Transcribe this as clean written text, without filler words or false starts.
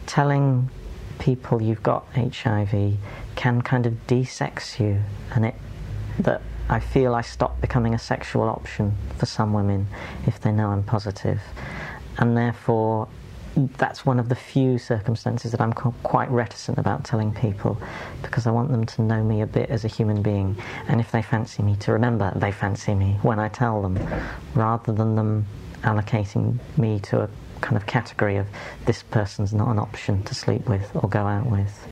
telling people you've got HIV can kind of de-sex you, and that I feel I stop becoming a sexual option for some women if they know I'm positive, and therefore that's one of the few circumstances that I'm quite reticent about telling people, because I want them to know me a bit as a human being, and if they fancy me, to remember they fancy me when I tell them, rather than them allocating me to a kind of category of this person's not an option to sleep with or go out with.